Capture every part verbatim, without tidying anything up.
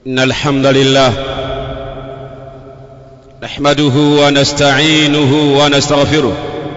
إن الحمد لله نحمده ونستعينه ونستغفره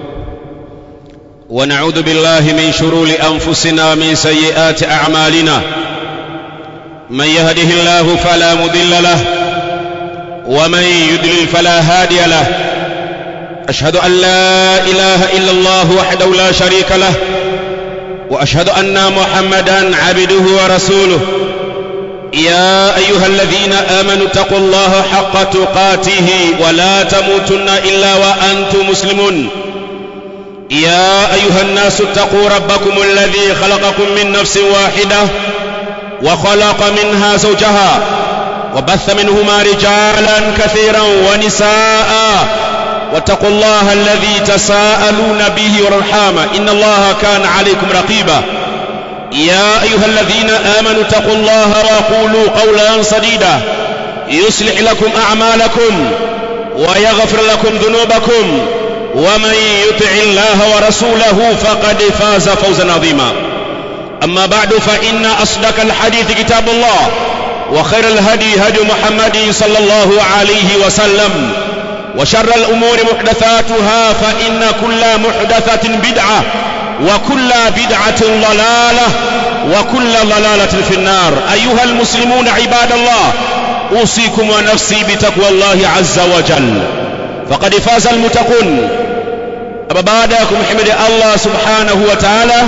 ونعوذ بالله من شرور أنفسنا ومن سيئات أعمالنا. من يهده الله فلا مضل له ومن يضلل فلا هادي له. أشهد أن لا إله إلا الله وحده لا شريك له وأشهد أن محمدًا عبده ورسوله. يا أيها الذين آمنوا اتقوا الله حق تقاته ولا تموتن إلا وأنتم مسلمون. يا أيها الناس اتقوا ربكم الذي خلقكم من نفس واحدة وخلق منها زوجها وبث منهما رجالا كثيرا ونساء واتقوا الله الذي تساءلون به والأرحام إن الله كان عليكم رقيبا. يا أيها الذين آمنوا اتقوا الله وقولوا قولا سديدا يصلح لكم أعمالكم ويغفر لكم ذنوبكم ومن يطع الله ورسوله فقد فاز فوزا عظيما. أما بعد فإن أصدق الحديث كتاب الله وخير الهدي هدي محمد صلى الله عليه وسلم وشر الأمور محدثاتها فإن كل محدثة بدعة وكل بدعة ضلالة وكل ضلالة في النار. أيها المسلمون عباد الله، أوصيكم ونفسي بتقوى الله عز وجل فقد فاز المتقون. أما بعدكم حمد الله سبحانه وتعالى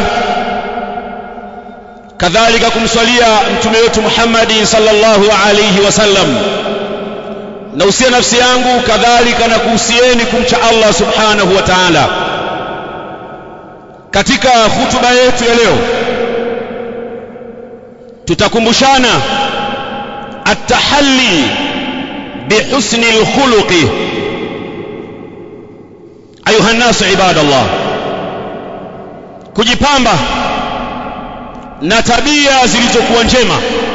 كذلك kumswalia mtume wetu Muhammad sallallahu alayhi wasallam. Nausia nafsi yangu kadhalika na kuhusieni kumcha Allah subhanahu wa ta'ala. Katika hutuba yetu ya leo tutakumbushana at-tahalli bihusni al-khuluqi. Ayuha an-nas ibadallah, kujipamba na tabia zilizokuwa njema,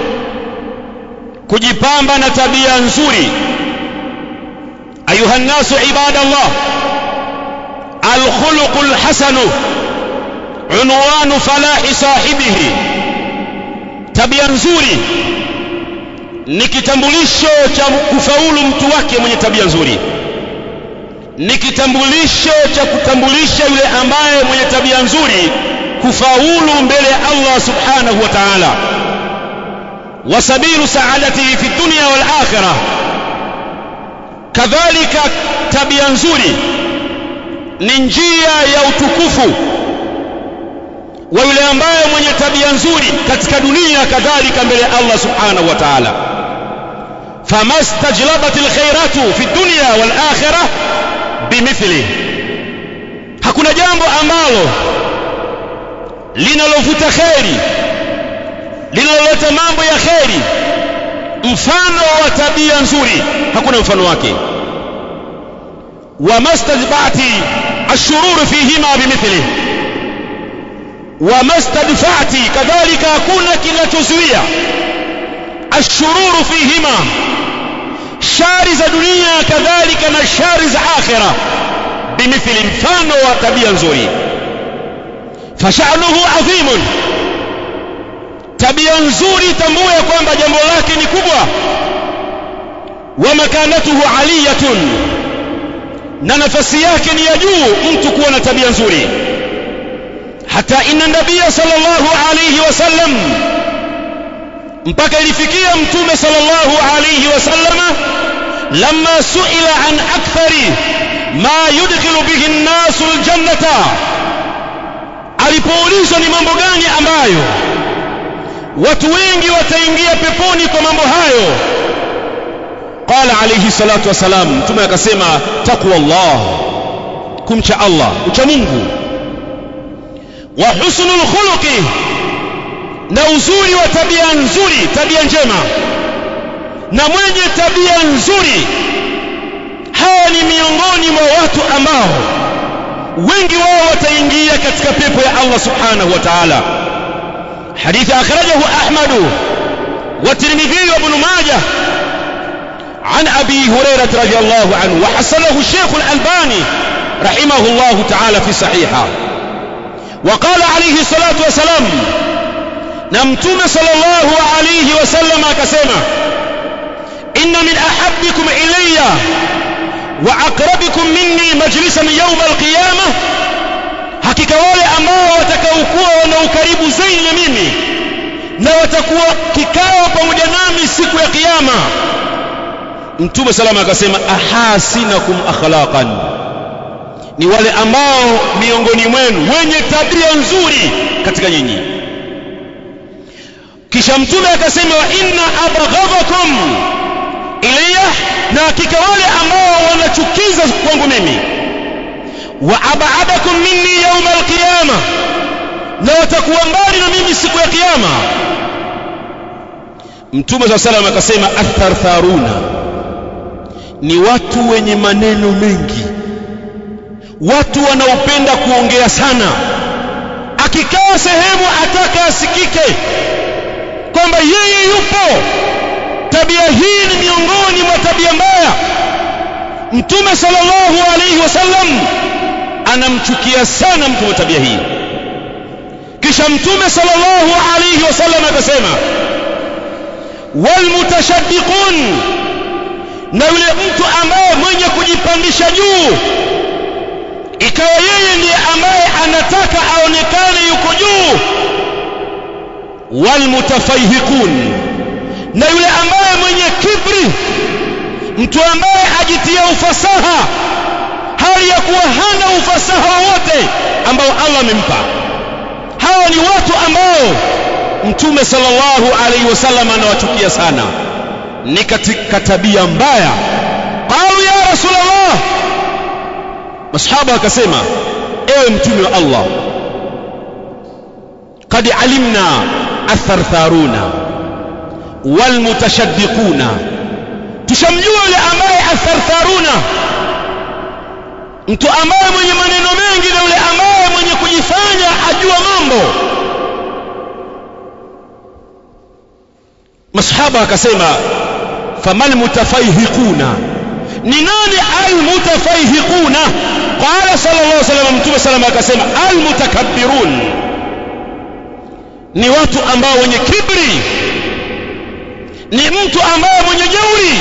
kujipamba na tabia nzuri. Ayuha an-nas ibadallah, al-khuluqul hasanu unwanu falahi sahibihi. Tabia nzuri ni kitambulisho cha kufaulu mtu wake mwenye tabia nzuri, ni kitambulisho cha kutambulisha yule ambaye mwenye tabia nzuri kufaulu mbele ya Allah subhanahu wa ta'ala. Wasabilu saadatihi fi dunya wal akhirah. Kadhalika tabia nzuri ni njia ya utukufu wa yule ambaye mwenye tabia nzuri katika dunia kadhalika mbele ya Allah subhanahu wa ta'ala. Famastajlabatil khairatu fi dunya wal akhirah bimithli. Hakuna jambo ambalo linalovuta khairi, linaloleta mambo ya khairi mfano wa tabia nzuri, hakuna mfano wake. Wamastajbati ashururu fihima bimithli wamastadfati, kadhalika hakuna kinachozuia ashururu fihima, shari za dunia kadhalika na shari za akhira bimithli, mfano wa tabia nzuri. Fasha'nuhu adhimun, tabia nzuri tambua kwamba jambo lake ni kubwa. Wa makanatuhu aliyatun, na nafasi yake ni ya juu mtu kuwa na tabia nzuri. Hata inna nabiyya sallallahu alayhi wasallam, mpaka ilifikia mtume sallallahu alayhi wasallam lamma su'ila an akthari ma yudkhilu bihi an-nasu al-jannata, alipoulizwa ni mambo gani ambayo watu wengi wataingia peponi kwa mambo hayo, qala alayhi salatu wasalam, mtume akasema taqwa Allah, kumcha Allah, ucha Mungu. Wa husnul khuluqi, na uzuri wa tabia nzuri, tabia njema. Na mwenye tabia nzuri, hawa ni miongoni mwa watu ambao wengi wao wataingia katika pepo ya Allah subhanahu wa ta'ala. Hadithi akhrajahu Ahmad wa Tirmidhi wa Ibn Majah عن أبي هريرة رضي الله عنه وحسنه الشيخ الألباني رحمه الله تعالى في صحيحه. وقال عليه الصلاة والسلام, na mtume sallallahu alayhi wasallam akasema, inna min ahabbikum ilayya wa aqrabikum minni majlisan yawm al-qiyamah, hakika wale ambao watakaokuwa wana ukaribu zaidi na mimi na watakuwa kikao pamoja nami siku ya kiyama. Mtume salama akasema ahasinakum akhlaqan, ni wale ambao miongoni mwenu wenye tabia nzuri katika nyinyi. Kisha Mtume akasema wa inna abghadakum ilayya, na hakika wale ambao wanachukiza kwangu mimi, wa ab'adakum minni yawm al-qiyamah, na watakuwa mbali na mimi siku ya kiyama. Mtume sallallahu alayhi wasallam akasema athartharuna, ni watu wenye maneno mengi, watu wanaopenda kuongea sana. Akikaa sehemu ataka asikike kwamba yeye yupo. Tabia hii ni miongoni mwa tabia mbaya. Mtume sallallahu alayhi wasallam anamchukia sana mtu wa tabia hii. Kisha Mtume sallallahu alayhi wasallam akasema wal mutashaddiqun, na yule mtu ambaye mwenye kujipandisha juu, ikawa yeye ndiye ambaye anataka aonekane yuko juu. Wal mutafayhiqun, na yule ambaye mwenye kibri, mtu ambaye ajitia ufasaha hali ya kuwa hana ufasaha wote ambao Allah amempa. Hawa ni watu ambao Mtume sallallahu alaihi wasallam anawachukia sana, ni katika tabia mbaya. Qalu ya Rasulullah, masahaba akasema ewe Mtume wa Allah, qad alimna athartharuna wal mutashaddiquna, tushamjua yule ambaye athartharuna, mtu ambaye mwenye maneno mengi, na yule ambaye mwenye kujifanya ajua mambo. Masahaba akasema famal mutafayhiquna, ni nani al mutafayhiquna? Qala sallallahu alayhi wasallam, Mtume sallallahu akasema al mutakabbirun, ni watu ambao wenye kibri, ni mtu ambaye mwenye jeuri.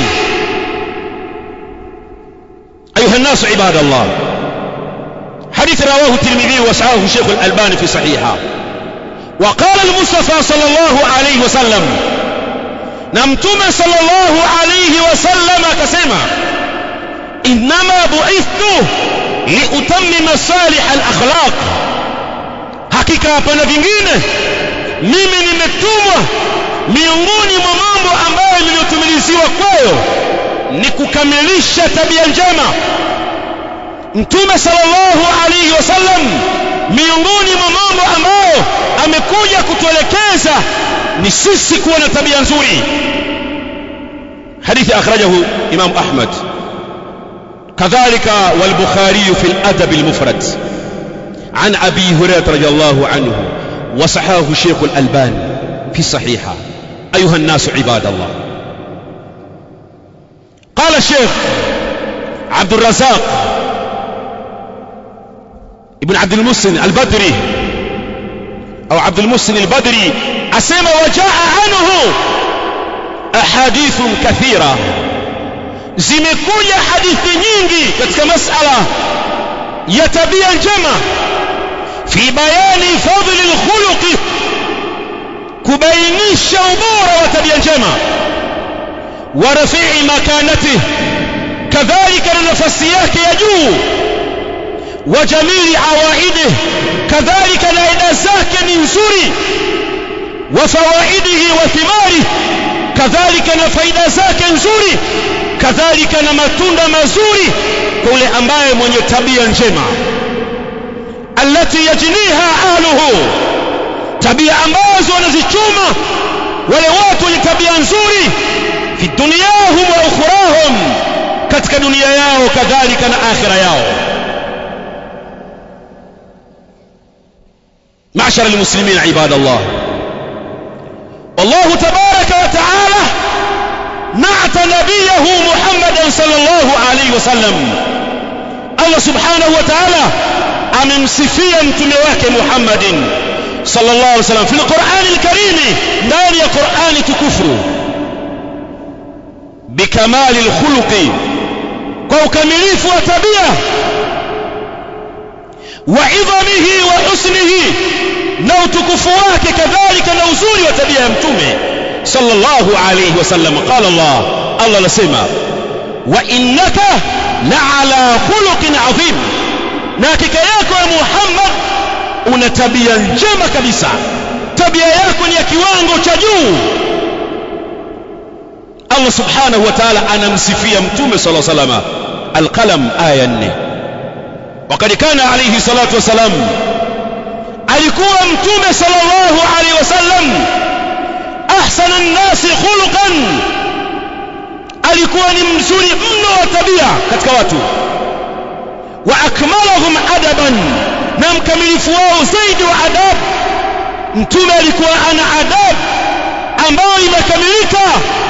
ayuha nasu ibadallah, حديث رواه الترمذي وصححه الشيخ الألباني في صحيحه. وقال المصطفى صلى الله عليه وسلم، نمتم صلى الله عليه وسلم كسما إنما بعثت لأتمم صالح الأخلاق، hakika hapana vingine mimi nimetumwa miongoni mwa mambo ambayo niliyotumiliziwa kwayo ni kukamilisha tabia njema. Mtume sallallahu alayhi wasallam miongoni mwa mambo ambayo amekuja kutuelekeza ni sisi kuwa na tabia nzuri. hadithi akhrajahu Imam Ahmad, kadhalika wal Bukhari fi al-adab al-mufrad عن أبي هريرة رضي الله عنه وصححه الشيخ الألباني في صحيحه. أيها الناس عباد الله، قال الشيخ عبد الرزاق ابن عبد المحسن البدري أو عبد المحسن البدري أسمى وجاء عنه أحاديث كثيرة، zimekuja hadithi nyingi katika masala ya tabia njema, fi bayani fadli al-khuluq, kubainisha ubora wa tabia njema, wa rafi'i makanatihi, kadhalika na nafasi yake ya juu, wa jamili awaidihi, kadhalika na ida zake ni nzuri, wa fawaidihi wa thimarihi, kadhalika na faida zake nzuri, kadhalika na matunda mazuri kwa yule ambaye mwenye tabia njema. Allati yajniha ahluhu, tabia ambazo wanazichuma wale watu wenye tabia nzuri, fi dunyahum wa ukhrahum, katika dunia yao kadhalika na akhira yao. معشر المسلمين عباد الله، الله تبارك وتعالى نعت نبيه محمد صلى الله عليه وسلم. الله سبحانه وتعالى amemsifia mtume wake Muhammadin sallallahu alaihi wasallam fi al-Qur'an al-Karim, ndani ya Qur'ani tukufu, bi likamali alkhuluqi, kwa ukamilifu wa tabia, wa idhamihi wa husnihi, na utukufu wake kadhalika na uzuri wa tabia ya mtume sallallahu alayhi wasallam. Qala Allah, Allah anasema wa innaka la'ala khuluqin adhim, na hakika yako ya Muhammad una tabia njema kabisa, tabia yako ni ya kiwango cha juu. Allah subhanahu wa ta'ala anamsifia mtume sallallahu alayhi wasallam. Al-Qalam aya nne. Wakati kana alayhi salatu wasalam, alikuwa mtume sallallahu alayhi wasallam ahsana an-nasi khuluqan, alikuwa ni mzuri mno wa tabia katika watu, wa akmalahum adaban, na mkamilifu wao zaidi wa adab. Mtume alikuwa ana adab ambayo imekamilika.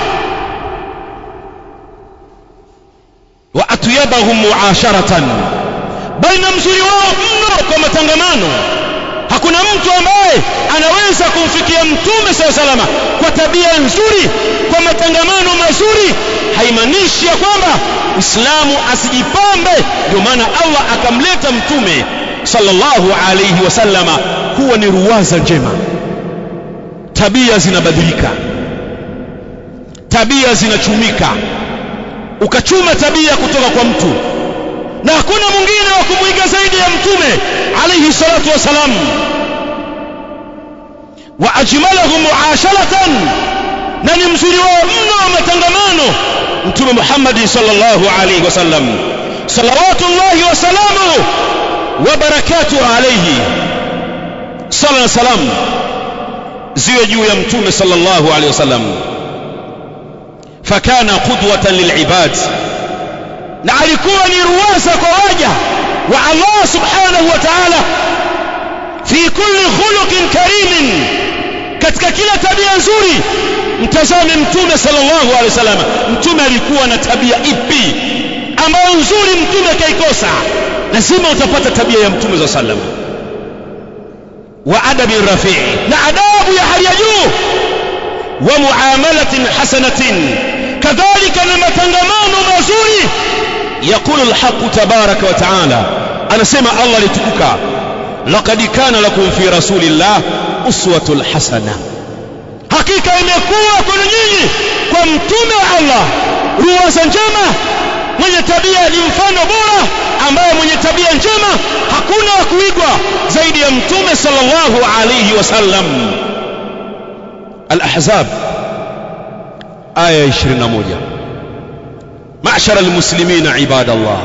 Wa atyabahum muasharatan, baina mzuri wao mno kwa matangamano. Hakuna mtu ambaye anaweza kumfikia mtume sallallahu alayhi wasallam kwa tabia nzuri, kwa matangamano mazuri. Haimaanishi ya kwamba Uislamu asijipambe. Ndio maana Allah akamleta mtume sallallahu alayhi wasallam kuwa ni ruwaza njema. Tabia zinabadilika, tabia zinachumika. Ukachuma tabia kutoka kwa mtu, na hakuna mwingine wa kumuiga zaidi ya mtume alayhi salatu wasalam. Wa ajmalahum muasharatan, na ni mzuri wao mno wa matangamano mtume Muhammad sallallahu alayhi wasallam, salawatullahi wa salamuhu wa barakatuhu alayhi. Sala na salam ziwe juu ya mtume sallallahu alayhi wasallam. Fakana qudwatan lilibad, na alikuwa ni ruwaza kwa waja wa Allah subhanahu wa ta'ala. Fi kulli khuluqin karimin, katika kila tabia nzuri. Mtazame mtume sallallahu alaihi wasallam, mtume alikuwa na tabia ipi ambayo nzuri mtume kaikosa? Lazima utapata tabia ya mtume sallallahu alaihi wasallam. Wa adabi rafi', na adabu ya hali ya juu. Wa muamalatin hasanatin, kadhalika na matangamano mazuri. يقول الحق تبارك وتعالى، أنا سمع الله لتبكى لقد كان لكم في رسول الله أسوة الحسنة، حقيقة imekuwa kwa nyinyi kwa mtume wa Allah ruwaza njema, mwenye tabia ni mfano bora, ambaye mwenye tabia njema hakuna wa kuigwa zaidi ya mtume sallallahu alayhi wasallam. Al-Ahzab aya ishirini na moja. Ma'shara al-muslimina ibadallah,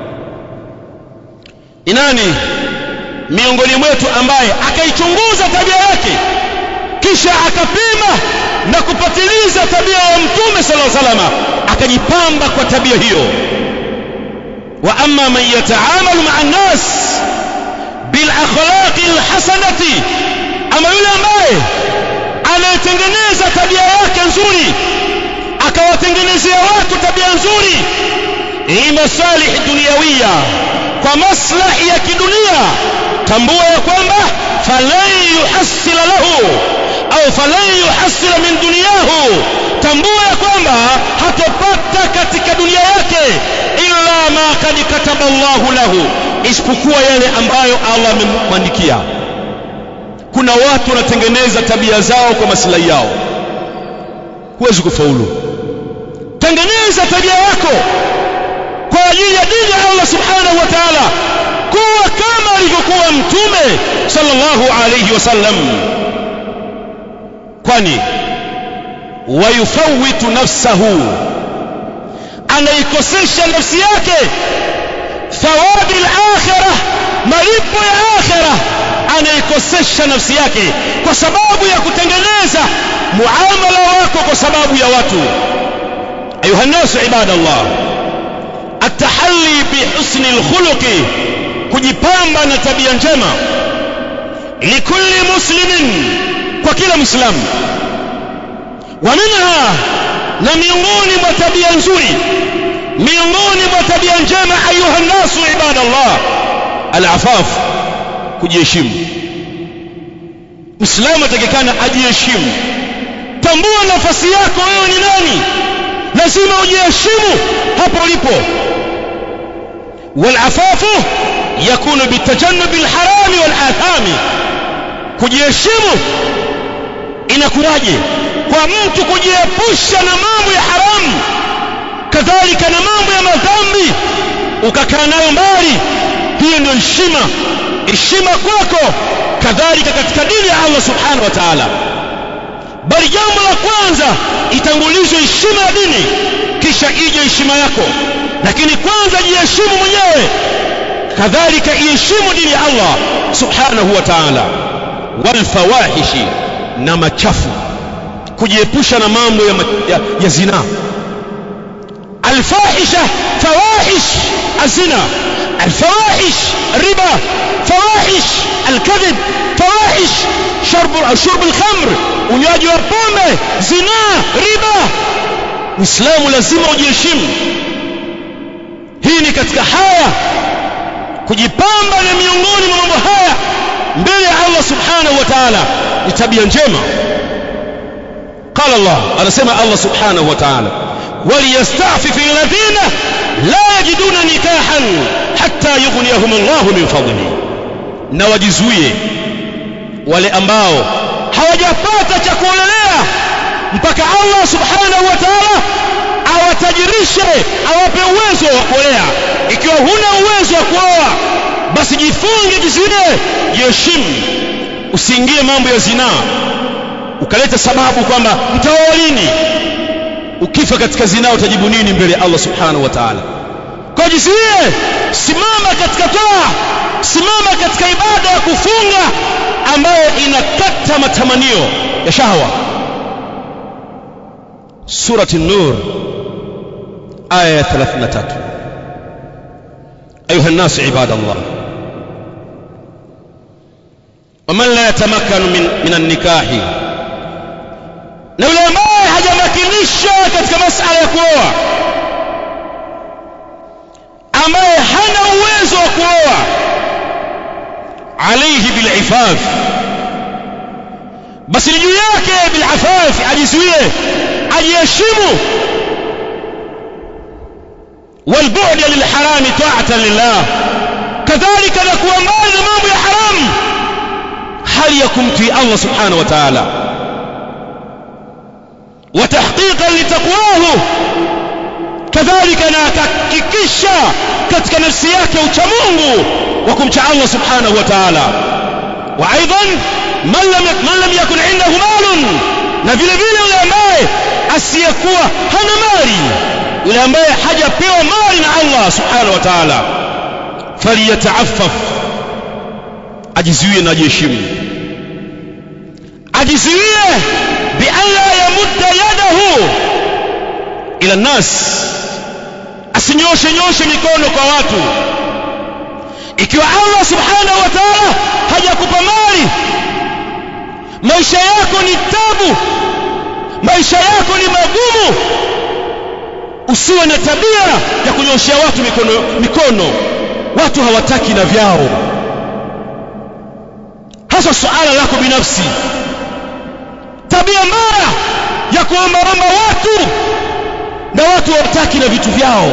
inani miongoni mwetu ambaye akaichunguza tabia yake kisha akapima na kupatiliza tabia ya mtume sallallahu alaihi wasallam, akajipamba kwa tabia hiyo. Wa amma man yataamalu ma'an nas bil akhlaqi al-hasanati, ama yule ambaye anatengeneza tabia yake nzuri, akawatengenezea watu tabia nzuri, hii masalih dunyawia, kwa maslahi ya kidunia, tambua ya kwamba falan yuhassil lahu au falan yuhassil min dunyahu, tambua ya kwamba hatopata katika dunia yake illa ma kad kataba Allahu lahu, isipokuwa yale ambayo Allah amemwandikia. Kuna watu wanatengeneza tabia zao kwa maslahi yao, huwezi kufaulu. Tengeneza tabia yako kwa ajili ya dini ya Allah subhanahu wa ta'ala, kuwa kama alivyokuwa mtume sallallahu alayhi wasallam. Kwani wayufawitu nafsahu, anaikosesha nafsi yake thawabi al-akhirah, malipo ya akhirah, anaikosesha nafsi yake kwa sababu ya kutengeneza muamala wako kwa sababu ya watu. Ayuha nasu ibadallah, atahalli bihusni alkhuluqi, kujipamba na tabia njema, likulli muslimin, kwa kila muislamu. Wa minha, na miongoni mwa tabia nzuri, miongoni mwa tabia njema ayuha nasu ibadallah, al-afaf, kujiheshimu. Muislamu atakikana ajiheshimu. Tambua nafasi yako wewe ni nani, lazima lazima ujiheshimu hapo ulipo. Walafafu yakunu bitajannubi alharami walathami, kujiheshimu inakuwaje? Kwa mtu kujiepusha na mambo ya haramu kadhalika na mambo ya madhambi ukakaa nayo mbali. Hiyo ndio heshima, heshima kwako kadhalika katika dini ya Allah subhanahu wa ta'ala. Bali jambo la kwanza itangulizwe heshima ya dini, kisha ije heshima yako. Lakini kwanza jiheshimu mwenyewe, kadhalika iheshimu dini ya Allah subhanahu wa ta'ala. Wal fawahishi, na machafu, kujiepusha na mambo ya, ya, ya zina. Alfahisha, fawahish azina, alfawahish riba, fawahish alkadhib, fawahish shurb shurb alkhamr, unywaji wa pombe, zina, riba. Muislamu lazima ujiheshimu. Hii ni katika haya, kujipamba na miongoni mwa mambo haya mbele ya Allah subhanahu wa ta'ala ni tabia njema. Qala Allah, anasema Allah subhanahu wa ta'ala, waliyasta'fifu alladhina la yajiduna nikahan hatta yughniyahum Allah min fadlihi, na wajizuie wale ambao hawajapata cha kuolelea mpaka Allah subhanahu wa ta'ala awatajirishe, awape uwezo wa kuolea. Ikiwa huna uwezo wa kuoa, basi jifunge, jizuie, jiheshimu. Usiingie mambo ya zina ukaleta sababu kwamba mtaoa lini. Ukifa katika zina utajibu nini mbele ya Allah subhanahu wa ta'ala? Kwa jizuie, simama katika toa, simama katika ibada ya kufunga ambayo inakata matamanio ya shahwa. Surati An-Nur aya thelathini na tatu. Ayuha an-nas ibadallah, waman la yatamakkanu min, min an-nikahi, na yule ambaye hajamakinisha katika masala ya kuoa, ambaye hana uwezo wa kuoa, alayhi bil'ifaf, basi juu yake bil'afaf, ajizuie, ajiheshimu. والبعد للحرام طاعة لله, كذلك نكون mbali na mambo ya haramu hali ya kumtii Allah subhanahu wa ta'ala. وتحقيقا لتقواه, كذلك نahakikisha katika nafsi yake ucha Mungu wa kumcha Allah subhanahu wa ta'ala. وايضا من لم من لم يكن عنده مال, na vile vile yule ambaye asiyekuwa hana mali, yule ambaye hajapewa mali na Allah subhanahu wa ta'ala, faliyata'affaf, ajizuie na ajiheshimu. Ajizuie bi alla yamudda yadahu ila nas, asinyoshe nyoshe mikono kwa watu. Ikiwa Allah subhanahu wa ta'ala hajakupa mali, maisha yako ni tabu, maisha yako ni magumu, usiwe na tabia ya kunyoshia watu mikono, mikono. Watu hawataki na vyao, hasa suala lako binafsi. Tabia mbaya ya kuombaomba watu, na watu hawataki na vitu vyao.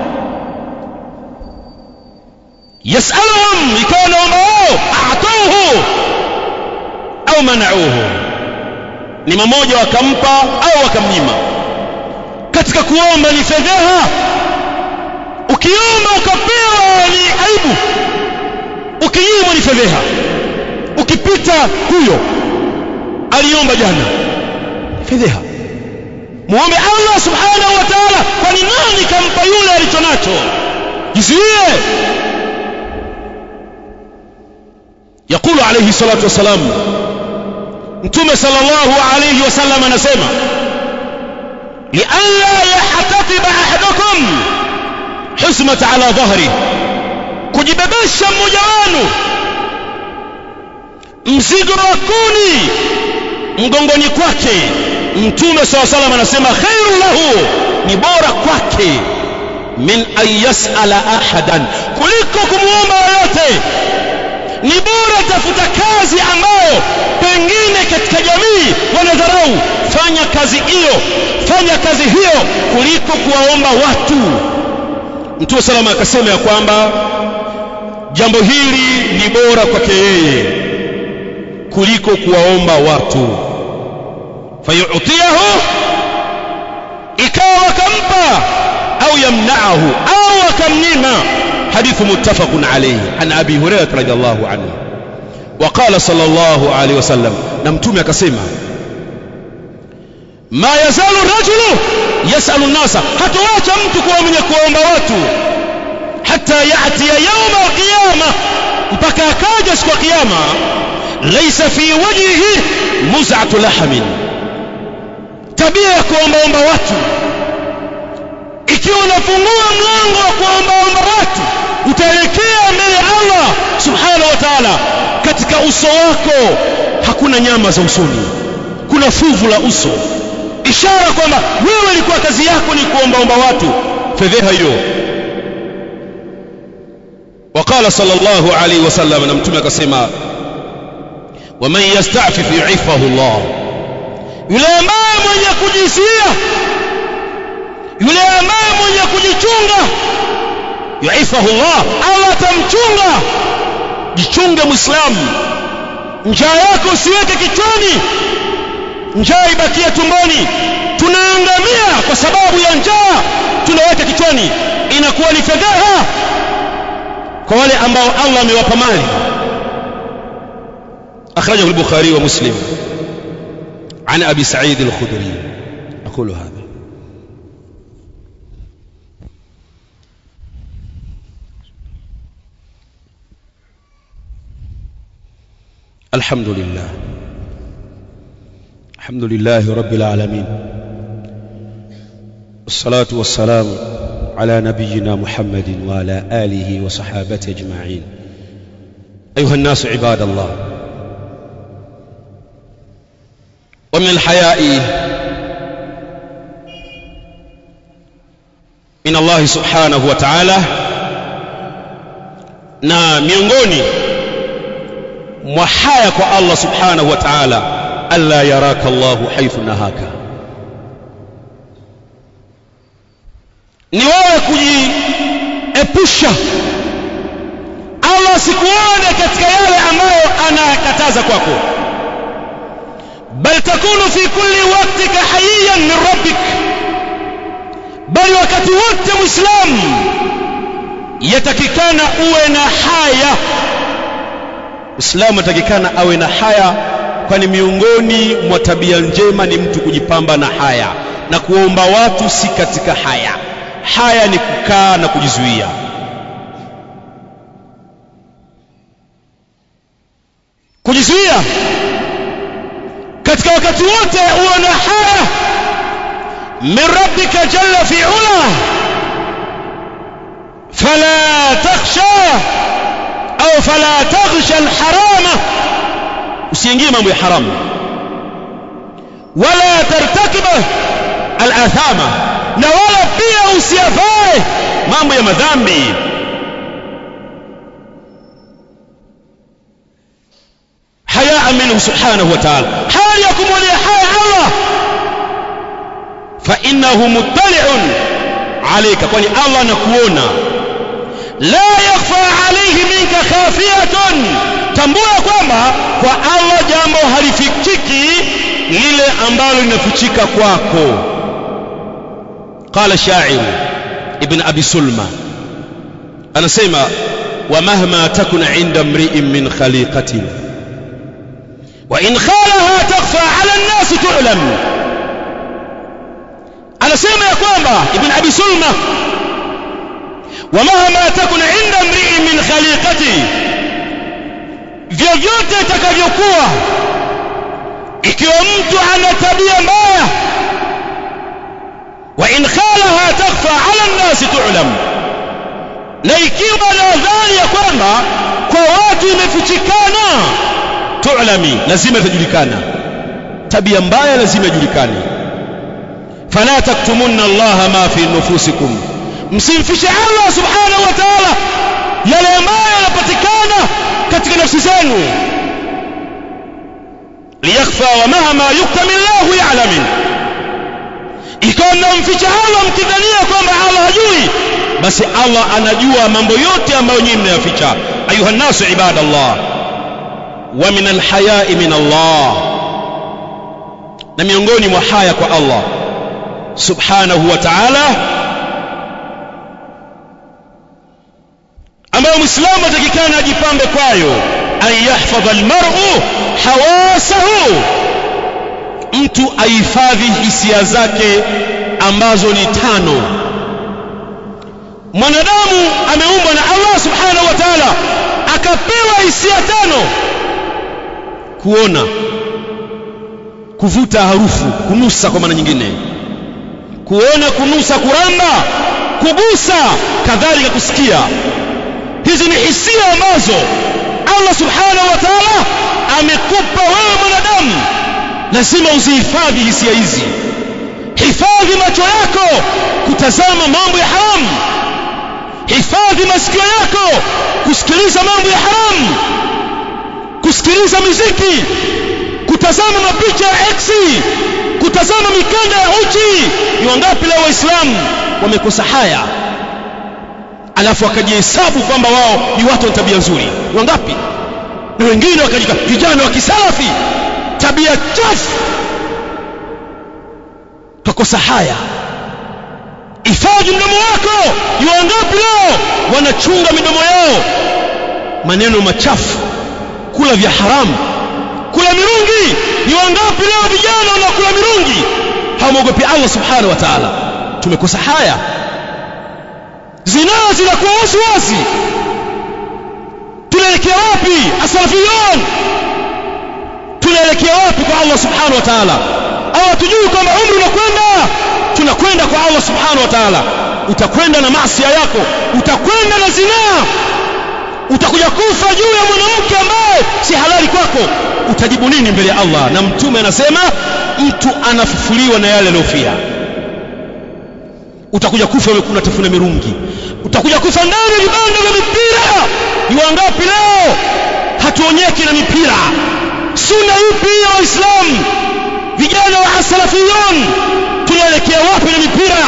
Yasaluhum, ikawa naomba wao, a'tuhu au mana'uhu, ni mmoja wakampa au wakamnyima. Katika kuomba ni fedheha. Ukiomba ukapewa ni aibu, ukinyimwa ni fedheha. Ukipita huyo aliomba jana, fedheha. Muombe Allah subhanahu wa ta'ala, kwani nani kampa yule alichonacho? Jizuie. Yakulu alayhi salatu wasalam, Mtume sallallahu alayhi wasallam anasema, li'alla yahtatiba ahadukum husmat ala dhahri, kujibebesha mmoja wenu mzigo wa kuni mgongoni kwake. Mtume sallallahu alayhi wasallam anasema, khairu lahu, ni bora kwake, min an yas'ala ahadan, kuliko kumuomba yote. ni bora tafuta kazi ambayo pengine katika jamii wanadharau. Fanya kazi hiyo, fanya kazi hiyo kuliko kuwaomba watu. Mtume salama akasema ya kwamba jambo hili ni bora kwake yeye kuliko kuwaomba watu. Fayu'tiyahu, ikawa akampa, au yamna'ahu, au akamnyima. حديث متفق عليه عن أبي هريرة رضي الله عنه. وقال صلى الله عليه وسلم, نمتومي akasema, ما يزال الرجل يسأل الناس, hatuacha mtu kuwa mwenye kuomba watu, hatta ya'ti yawm al-qiyamah, mpaka akaja siku ya kiyama, laysa fi wajhihi muz'atu lahmin, tabia ya kuomba watu. Ikiwa unafungua mlango wa kuomba watu, utaelekea mbele Allah subhanahu wa ta'ala, katika uso wako hakuna nyama za usoni, kuna fuvu la uso, ishara kwamba wewe ilikuwa kazi yako ni kuomba watu. Fedheha hiyo. Waqala sallallahu alayhi wasallam, na mtume akasema, waman yasta'fif yu'iffahu Allah, yule ambaye mwenye kujisia, yule ambaye mwenye kujichunga, yu'iffahu Allah, Allah atamchunga. Jichunge Muislamu, njaa yako usiweke kichwani, njaa ibakie tumboni. Tunaangamia kwa sababu ya njaa, tunaweka kichwani, inakuwa ni fedheha kwa wale ambao Allah amewapa mali. Akhrajahu al-Bukhari wa Muslim an Abi Sa'id al-Khudri. aqulu hadha. الحمد لله الحمد لله رب العالمين، والصلاة والسلام على نبينا محمد وعلى آله وصحابته أجمعين. أيها الناس عباد الله، ومن الحياء من الله سبحانه وتعالى، na miongoni mwa haya kwa Allah subhanahu wa ta'ala, alla yaraka Allahu haythu nahaka, ni wewe kujiepusha Allah sikuone katika yale ambayo anakataza kwako. Bal takunu fi kulli waqtika hayyan min rabbik, bali wakati wote Muislamu yatakikana uwe na haya. Muislamu atakikana awe na haya, kwani miongoni mwa tabia njema ni mtu kujipamba na haya, na kuomba watu si katika haya. Haya ni kukaa na kujizuia. Kujizuia katika wakati wote uwe na haya min rabbika jalla fi ula, fala takhsha au fala taghsha alharama, usiingie mambo ya haramu, wala tartakiba alathama, na wala pia usiyafae mambo ya madhambi. Hayaa minhu subhanahu wa ta'ala, hali ya kumwonea haya Allah, fa innahu muttali'un alayka, kwani Allah anakuona. La yakhfa alayhi minka khafiyatun, tambua kwamba kwa Allah jambo halifikiki lile ambalo linafichika kwako. Qala sha'ir ibn Abi Sulma, anasema, wa mahma takun 'inda mri'in min khaliqatin wa in khalaha takhfa 'ala an-nas tu'lam. Anasema ya kwamba ibn Abi Sulma, wa mahma takun 'inda mri'in min khaliqati, vyovyote itakavyokuwa, ikiwa mtu ana tabia mbaya, wa in khalaha takhfa 'ala an-nas tu'lam, na ikiwa nadhani ya kwamba kwa watu imefichikana, tu'lami, lazima itajulikana. Tabia mbaya lazima ijulikane. Fala taktumunna Allah ma fi nufusikum, msimfishe Allah subhanahu wa ta'ala yale ambayo yanapatikana katika nafsi zenu. liyakhfa wa mahama yuktam Allahu ya'lamu, ikiwa mnamficha Allah mkidhania kwamba Allah hajui, basi Allah anajua mambo yote ambayo nyinyi mnayaficha. ayuha nasu ibadallah, wa min alhaya'i min Allah, na miongoni mwa haya kwa Allah subhanahu wa ta'ala ambayo muislamu atakikana ajipambe kwayo, an yahfadha almar'u hawasahu, mtu ahifadhi hisia zake ambazo ni tano. Mwanadamu ameumbwa na Allah subhanahu wa ta'ala akapewa hisia tano: kuona, kuvuta harufu, kunusa kwa maana nyingine, kuona, kunusa, kuramba, kugusa, kadhalika kusikia. Hizi ni hisia ambazo Allah subhanahu wa ta'ala amekupa wewe mwanadamu, lazima uzihifadhi hisia hizi. Hifadhi macho yako kutazama mambo ya haramu, hifadhi masikio yako kusikiliza mambo ya haramu, kusikiliza muziki, kutazama mapicha ya X, kutazama mikanda ya uchi. Ni wangapi leo waislamu wamekosa haya alafu wakajihesabu kwamba wao ni watu wa tabia nzuri? Wangapi? Na wengine wakajika vijana wa kisalafi, tabia chafu. Tukosa haya. Hifadhi mdomo wako. Ni wangapi leo wanachunga midomo yao maneno machafu, kula vya haramu, kula mirungi? Ni wangapi leo vijana wanakula mirungi, hawaogopi Allah subhanahu wa ta'ala? Tumekosa haya. Zinaa zinakuwa wazi. Tunaelekea wapi asalafiyun? Tunaelekea wapi kwa Allah subhanahu wa ta'ala? Au tujui kwamba umri unakwenda, tunakwenda kwa Allah subhanahu wa ta'ala. Utakwenda na maasi yako, utakwenda na zinaa, utakuja kufa juu ya mwanamke ambaye si halali kwako. Utajibu nini mbele ya Allah? Na mtume anasema mtu anafufuliwa na yale aliyofia. Utakuja kufa wewe unatafuna mirungi, utakuja kufa ndani ya vibanda vya mipira. Ni wangapi leo hatuonyeki na mipira? Sunna ipi ya Waislamu? Vijana wa salafiyun tunaelekea wapi na mipira?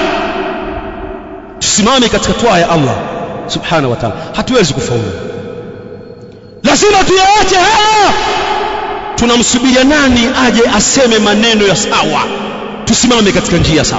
Tusimame katika toa ya Allah subhanahu wa ta'ala, hatuwezi kufaulu. Lazima tuyaache haya. Tunamsubiria nani aje aseme maneno ya sawa? Tusimame katika njia sawa.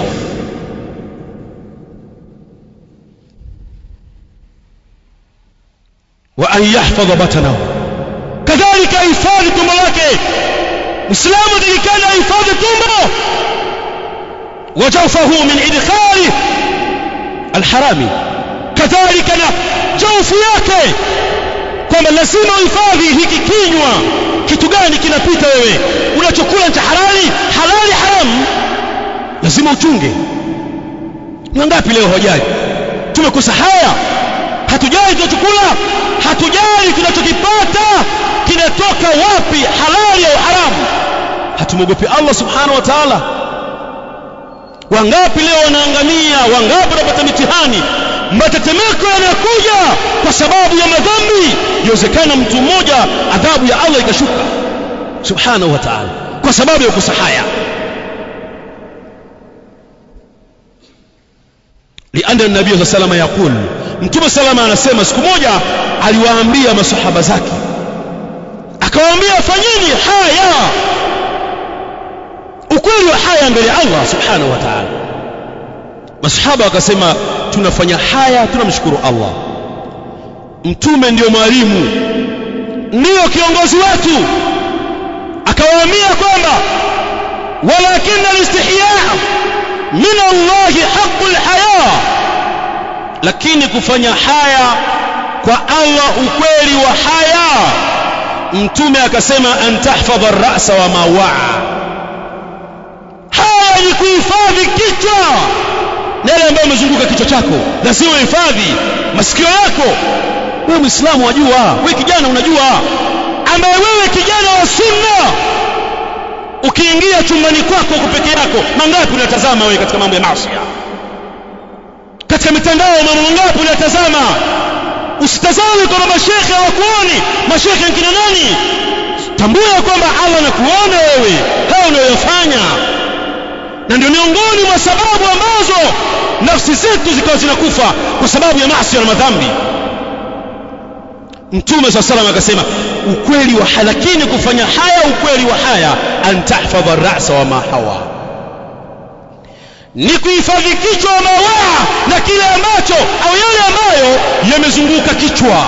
wa an yahfadha batanahu, kadhalika hifadhi tumbo lake. Muislamu atakikana hifadhi tumbo, wajawfahu min idkhali alharami, kadhalika na jawfu yake, kwamba lazima uhifadhi hiki kinywa. Kitu gani kinapita wewe? Unachokula cha halali, halali, haramu, lazima uchunge. Ni ngapi leo hojai? Tumekosa haya. Hatujali tunachokula, hatujali tunachokipata kinatoka wapi, halali au haramu. Hatumuogopi Allah subhanahu wa ta'ala. Wangapi leo wanaangamia, wangapi wanapata mitihani, matetemeko yanakuja kwa sababu ya madhambi. Inawezekana mtu mmoja adhabu ya Allah ikashuka subhanahu wa ta'ala kwa sababu ya kukosa haya. lianna an-nabiy sallallahu alayhi wasallam yaqul, mtume salama anasema siku moja aliwaambia masahaba zake, akawaambia fanyeni haya. Ukweli wa haya mbele ya Allah subhanahu wa ta'ala. Masahaba wakasema tunafanya haya, tunamshukuru Allah. Mtume ndio mwalimu, ndio kiongozi wetu, akawaambia kwamba walakin al-istihya' min Allah haqqul haya, lakini kufanya haya kwa Allah ukweli wa haya. Mtume akasema an tahfadha ar-ra'sa wa ma wa'a, haya ni kuhifadhi kichwa na yale ambayo yamezunguka kichwa chako. Lazima uhifadhi masikio yako. Wewe Muislamu wajua, wewe kijana unajua, ambaye wewe kijana wa sunna, ukiingia chumbani kwako uko peke yako, mangapi unatazama wewe katika mambo ya maasi? Katika mitandao mambo mangapi unatazama? usitazame kwa mashekhe hawakuoni. Mashekhe kina nani? Tambua kwamba Allah anakuona wewe hao unayofanya. Na ndio miongoni mwa sababu ambazo nafsi zetu zikawa zinakufa kwa sababu ya maasi na madhambi. Mtume swalla salam akasema ukweli wa halakini kufanya haya, ukweli wa haya antahfadha ar-ra'sa wa ma hawa, ni kuhifadhi kichwa wa mawaa na kile ambacho au yale ambayo yamezunguka kichwa.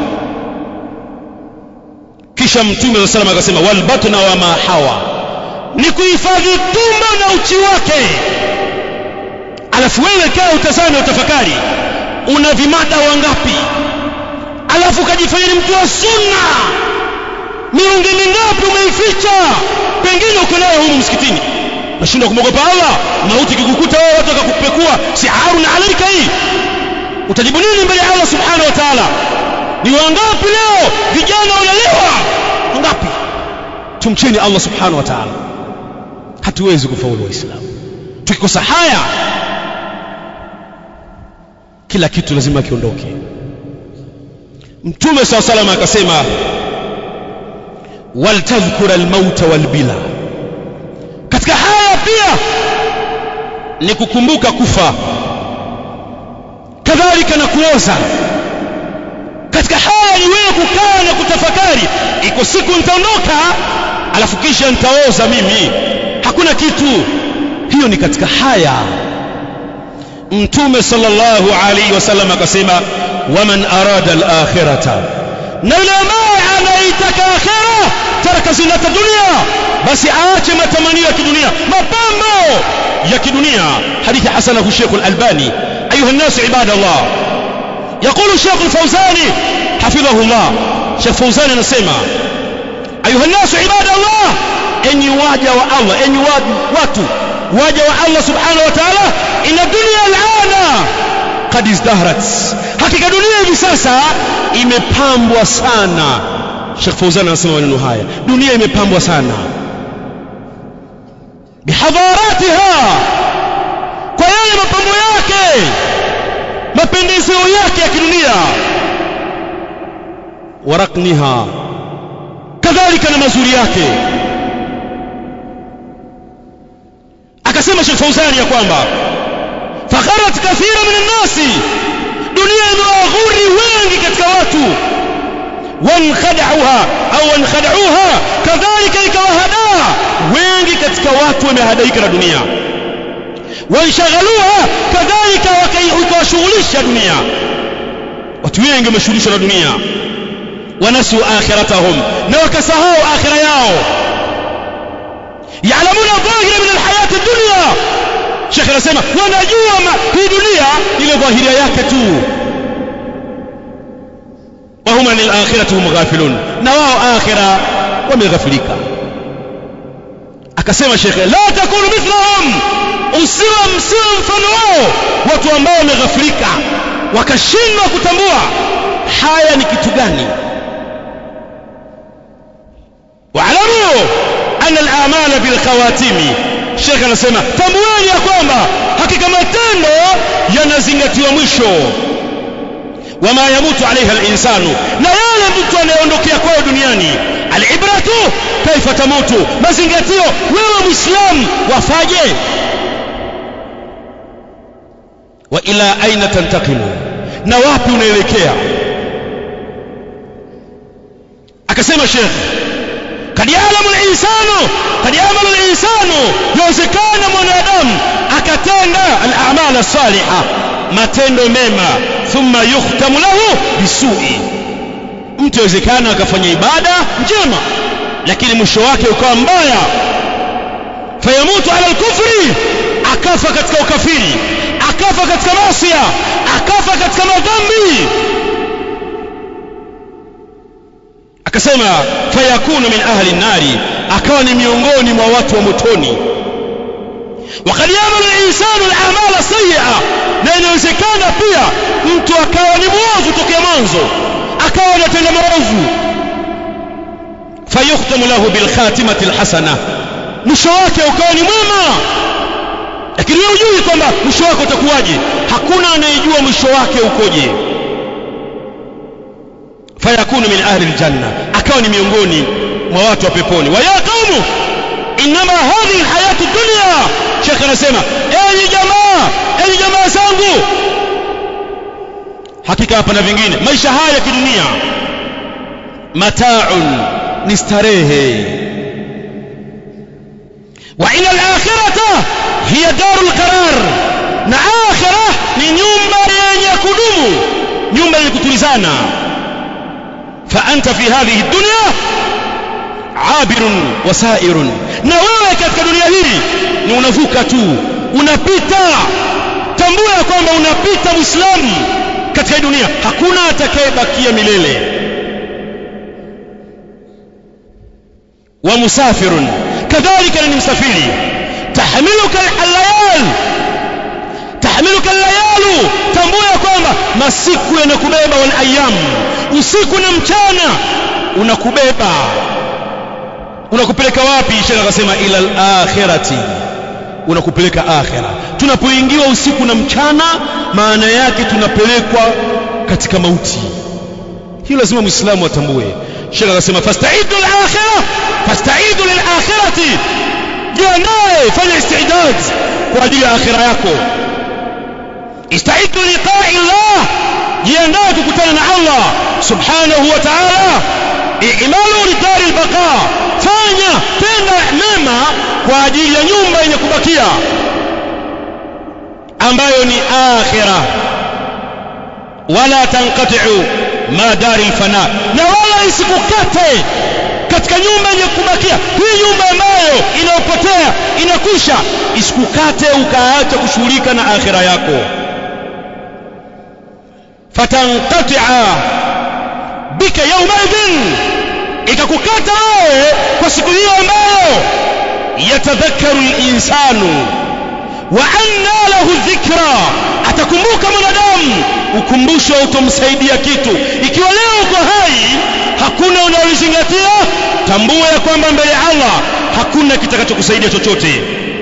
Kisha Mtume swalla salam akasema wal batna wa ma hawa, ni kuhifadhi tumbo na uchi wake. Alafu wewe kaa utazame utafakari, una vimada wangapi? Alafu kajifanya ni mtu wa sunna, miungu mingapi umeificha? Pengine uko nayo huko msikitini, unashindwa kumwogopa Allah. Mauti kikukuta wewe watu wakakupekua, si harun alaika hii, utajibu nini mbele ya Allah subhanahu wa ta'ala? Ni wangapi leo vijana wanalewa? Wangapi? Tumcheni Allah subhanahu wa ta'ala. Hatuwezi kufaulu Waislamu tukikosa haya, kila kitu lazima kiondoke. Mtume swalla salama akasema wal tadhkur al maut wal bila, katika haya pia ni kukumbuka kufa, kadhalika na kuoza. Katika haya ni wewe kukaa na kutafakari, iko siku nitaondoka alafu kisha nitaoza mimi, hakuna kitu. Hiyo ni katika haya. Mtume sallallahu alayhi wasallam akasema waman arada al-akhirata, na yule ambaye anaitaka akhira taraka zinata dunia, basi aache matamanio ya kidunia, mapambo ya kidunia. Hadithi hasanahu Sheikh al-Albani. ayuha an-nas ibadallah, يقول الشيخ الفوزاني حفظه الله. Sheikh Fawzani anasema ayuha an-nas ibadallah, enyi waja wa Allah, enyi watu waja wa Allah subhanahu wa ta'ala, inna dunya al-ana qad izdahrat, hakika dunia hivi sasa imepambwa sana. Sheikh Fawzan anasema maneno haya, dunia imepambwa sana bihadharatiha, kwa yale mapambo yake, mapendezo yake ya kidunia, warakniha, kadhalika na mazuri yake. Akasema Sheikh Fawzani ya kwamba fakharat kathira min an-nasi, dunia imewaghuri wengi katika watu, wankhada'uha au wankhada'uha, kadhalika ikawahadaa wengi katika watu, wamehadaika na dunia. Wanshaghaluha, kadhalika wakawashughulisha dunia, watu wengi wameshughulishwa na dunia. Wanasu akhiratahum, na wakasahau akhira yao. Ya'lamuna dhahira min alhayati ad-dunya, Sheikh anasema wanajua hii dunia ile dhahiria yake tu. Wa hum anil akhirati hum ghafilun, na wao akhira wameghafilika. Akasema Sheikh la takunu mithlahum, usiwa msiwa mfano wao, watu ambao wameghafilika wakashindwa kutambua haya ni kitu gani. Wa'lamu anna al-a'mala bil khawatimi, Sheikh anasema tambueni ya kwamba hakika matendo yanazingatiwa mwisho. Wama yamutu alaiha al-insanu, na yale mtu anayeondokea kwao duniani. Al-ibratu kaifa tamutu, mazingatio wewe Muislamu wafaje. Wa ila aina tantaqilu, na wapi unaelekea. Akasema Sheikh kad ya'lamu al-insanu, kad ya'malu al-insanu, yawezekana mwanadamu akatenda al-a'mal as-salihah, matendo mema, thumma yukhtamu lahu bisu'i, mtu yawezekana akafanya ibada njema lakini mwisho wake ukawa mbaya. Fayamutu ala al-kufri, akafa katika ukafiri, akafa katika maasi, akafa katika madhambi. Akasema fayakunu min ahli an-nari, akawa ni miongoni mwa watu wa motoni. Wakad ya'malu al-insanu al-a'mala sayyi'a, na inawezekana pia mtu akawa ni mwovu tokea mwanzo, akawa anatenda maovu. Fayukhtamu lahu bil khatimati al-hasana, mwisho wake ukawa ni mwema. Lakini wewe hujui kwamba mwisho wake utakuwaje. Hakuna anayejua mwisho wake ukoje. fayakunu min ahli aljanna, akawa ni miongoni mwa watu wa peponi. Wa ya qaumu inma hadhihi alhayatu dunya, Sheikh anasema enyi jamaa, enyi jamaa zangu, hakika hapa na vingine, maisha haya ya kidunia mata'un, ni starehe. Wa ila al-akhirata hiya darul qarar, na akhirah ni nyumba yenye kudumu, nyumba yenye kutulizana. Fa anta fi hadhihi dunya abirun wasairun, na wewe katika dunia hii ni unavuka tu, unapita. Tambua ya kwamba unapita Muislamu katika dunia, hakuna atakayebakia milele. Wa musafirun, kadhalika ni msafiri. Tahmiluka al-layal, tahmiluka al-layalu, tambua ya kwamba masiku yanakubeba, wal ayyam, usiku na mchana unakubeba. Unakupeleka wapi? Sheikh akasema ila al-akhirati, unakupeleka akhira. Tunapoingiwa usiku na mchana, maana yake tunapelekwa katika mauti. Hilo lazima Muislamu atambue. Sheikh akasema fasta'idu lil-akhirah, fasta'idu lil-akhirati, jiandae, fanya istidad kwa ajili ya akhira yako. Ista'idu liqa'i Allah, jiandae kukutana na Allah subhanahu wa ta'ala. I'malu lidari al-baqa, fanya tenda mema kwa ajili ya nyumba yenye kubakia ambayo ni akhira. Wala tanqati'u ma dari al-fana, na wala isikukate katika nyumba yenye kubakia. Hii nyumba ambayo inaopotea, inakusha, isikukate ukaacha kushughulika na akhira yako. Fatanqati'a bika yawma idhin, ikakukata wewe kwa siku hiyo ambayo yatadhakkaru al-insanu wa anna lahu dhikra, atakumbuka mwanadamu, ukumbusho utomsaidia kitu. Ikiwa leo uko hai hakuna unalozingatia, tambua ya kwamba mbele ya Allah hakuna kitakachokusaidia chochote.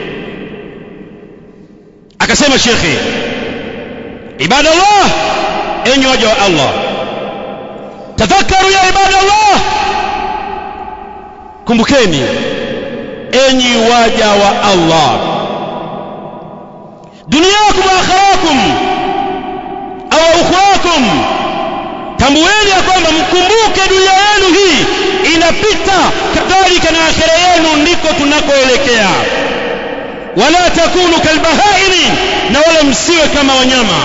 Akasema Sheikh, ibadallah, enyi waja wa Allah, tadhakaru ya ibadallah, kumbukeni enyi waja wa Allah, dunyakum wa akhirakum au ukhwakum, tambueni ya kwamba mkumbuke dunia yenu hii inapita, kadhalika na akhira yenu ndiko tunakoelekea. Wala takunu kalbahaini, na wala msiwe kama wanyama,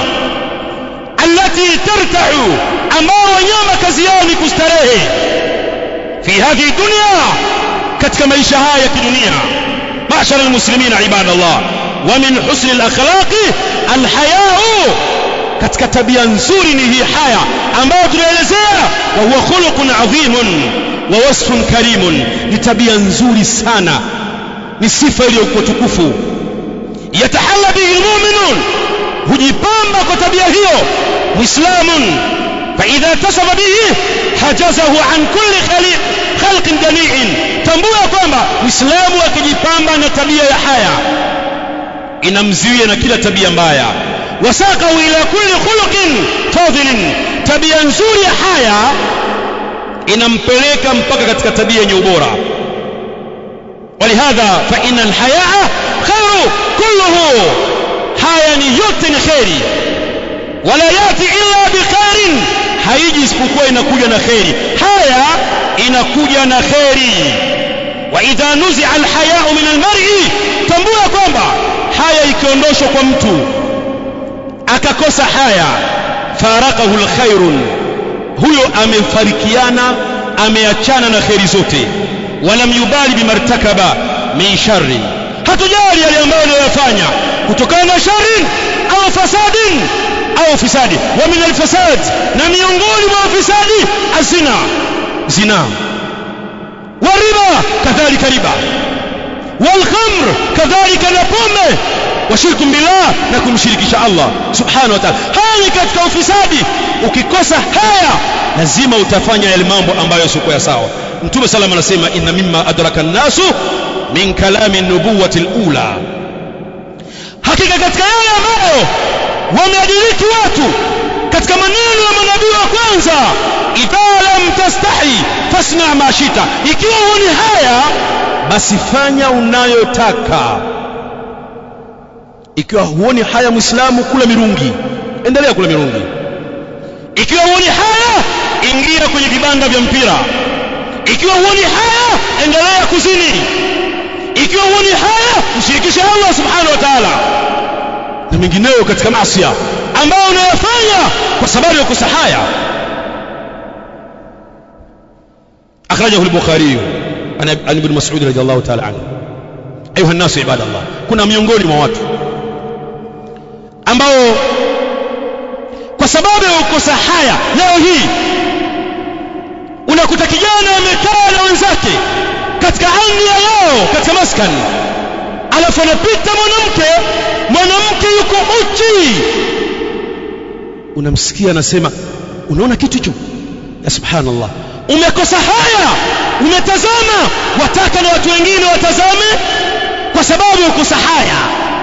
allati tarta'u, ambao wanyama kazi yao ni kustarehe, fi hadhihi dunya, katika maisha haya ya kidunia. Ma'shara almuslimina ibadallah, wa min husni al-akhlaqi al-haya'u, katika tabia nzuri ni hii haya ambayo tunaelezea. Wa huwa khuluqun adhimun wa wasfun karimun, ni tabia nzuri sana, ni sifa iliyokuwa tukufu. Yatahalla bihi almu'minun, hujipamba kwa tabia hiyo muislamun. Fa idha tasafa bihi hajazahu an kulli khaliq khalqin dani'in, tambua kwamba muislamu akijipamba na tabia ya haya inamzuia na kila tabia mbaya. Wasaqahu ila kulli khuluqin fadilin, tabia nzuri ya haya inampeleka mpaka katika tabia yenye ubora. Walihadha fa inna alhayaa khairu kulluhu, haya ni yote ni khairi. Wala yati illa bikhairin, haiji isipokuwa inakuja na khairi. Haya inakuja na khairi. Wa idha nuzi'a alhayaa min almar'i, tambua kwamba haya ikiondoshwa kwa mtu akakosa haya, faraqahu alkhairun, huyo amefarikiana, ameachana na khairi zote. Walam yubali bimartakaba min sharri, hatojali yale ambayo anayofanya kutokana na shari au fasadin au fisadi. Wa min alfasad, na miongoni mwa fisadi azina, zina, wa riba, kadhalika riba, wal khamr, kadhalika na pombe, wa shirku billah, na kumshirikisha Allah subhanahu wa ta'ala. Haya katika ufisadi. Ukikosa haya lazima utafanya yale mambo ambayo sio ya sawa. Mtume sallallahu alayhi wasallam anasema inna mimma adraka an-nasu min kalami an-nubuwati al-ula, hakika katika yale ambayo wameadiriki watu katika maneno ya manabii wa kwanza, idha la fasna ma shita, ikiwa huoni haya basi fanya unayotaka. Ikiwa huoni haya Muislamu, kula mirungi, endelea kula mirungi. Ikiwa huoni haya, ingia kwenye vibanda vya mpira. Ikiwa huoni haya, endelea kuzini. Ikiwa huoni haya, mshirikishe Allah subhanahu wa ta'ala na mengineyo katika maasi ambayo unayofanya kwa sababu ya kukosa haya. akhrajahu al-Bukhari an ibn Mas'ud radhiyallahu ta'ala anhu. Ayuha an-nas ibadallah, kuna miongoni mwa watu ambao kwa sababu ya kukosa haya leo hii unakuta kijana amekaa na wenzake katika ardhi ya leo katika maskani, alafu anapita mwanamke mwanamke yuko uchi, unamsikia anasema unaona kitu hicho? Ya subhanallah, umekosa haya, umetazama, wataka na watu wengine watazame kwa sababu ya kukosa haya.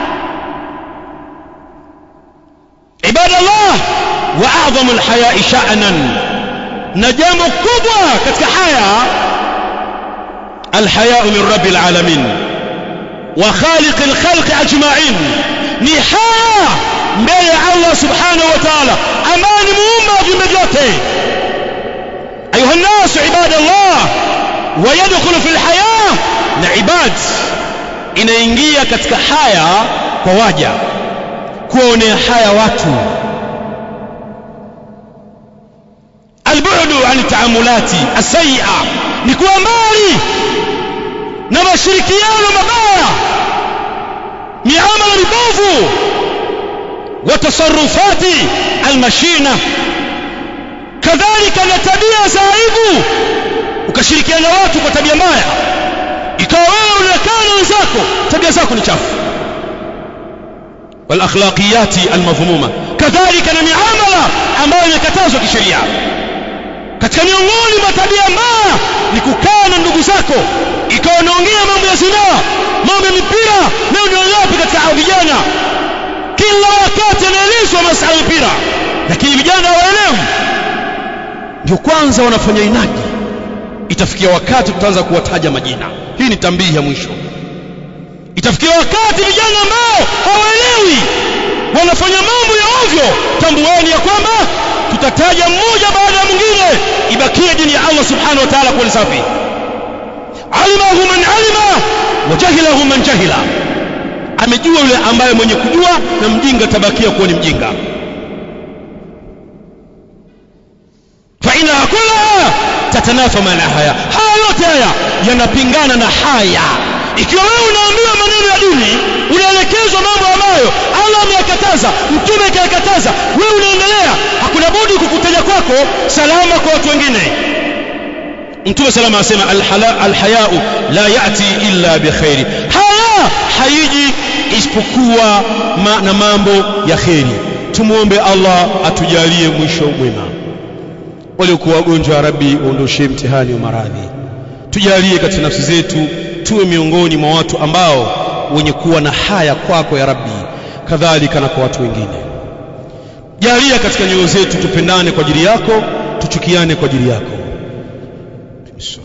Ibadallah, wa a'dhamu al-haya'i sha'nan, na jambo kubwa katika haya al-haya'u min rabbil alamin wa khaliqil khalqi ajma'in, ni haya mbele ya Allah subhanahu wa ta'ala ambaye ni muumba viumbe vyote. ayuha an-nas ibadallah, wa yadkhulu fil haya, na ibad inaingia katika haya kwa waja, kuonea haya watu. Albu'du an taamulati as-sayyi'a, ni kuwa mbali na mashirikiano mabaya, miamala mibovu, wa tasarrufati al-mashina, kadhalika na tabia za aibu, ukashirikiana watu kwa tabia mbaya, ikawa wewe unakaa wenzako tabia zako ni chafu. wal akhlaqiyati al-madhmuma, kadhalika na miamala ambayo imekatazwa kisheria. Katika miongoni mwa tabia mbaya ni kukaa na ndugu zako ikawa unaongea mambo ya zinaa, mambo ya mipira. Leo ndio wapi katika vijana, kila wakati anaelezwa masuala ya mpira, lakini vijana hawaelewi, ndio kwanza wanafanya inadi. Itafikia wakati tutaanza kuwataja majina. Hii ni tambii ya mwisho. Itafikia wakati vijana ambao hawaelewi wanafanya mambo ya ovyo, tambueni ya kwamba tutataja mmoja baada ya mwingine, ibakie dini ya Allah subhanahu wa ta'ala kuwa safi. Alimahu man alima wa jahilahu man jahila, amejua yule ambaye mwenye kujua, na mjinga tabakia kuwa ni mjinga. fa ina kullaha tatanafa ma la haya, haya yote haya yanapingana na haya. Ikiwa wewe unaambiwa maneno ya dini, unaelekezwa mambo ambayo Allah ameyakataza, mtume akayakataza, wewe unaendelea, hakuna budi kukutaja kwako salama kwa watu wengine. Mtume salama asema al-haya'u la ya'ti illa bi khairi, haya haiji isipokuwa ma, na mambo ya khairi. Tumuombe Allah atujalie mwisho mwema. Waliokuwa wagonjwa, Rabbi uondoshe mtihani wa maradhi. Tujalie katika nafsi zetu tuwe miongoni mwa watu ambao wenye kuwa na haya kwako ya Rabbi, kadhalika na kwa watu wengine. Jalia katika nyoyo zetu tupendane kwa ajili yako, tuchukiane kwa ajili yako.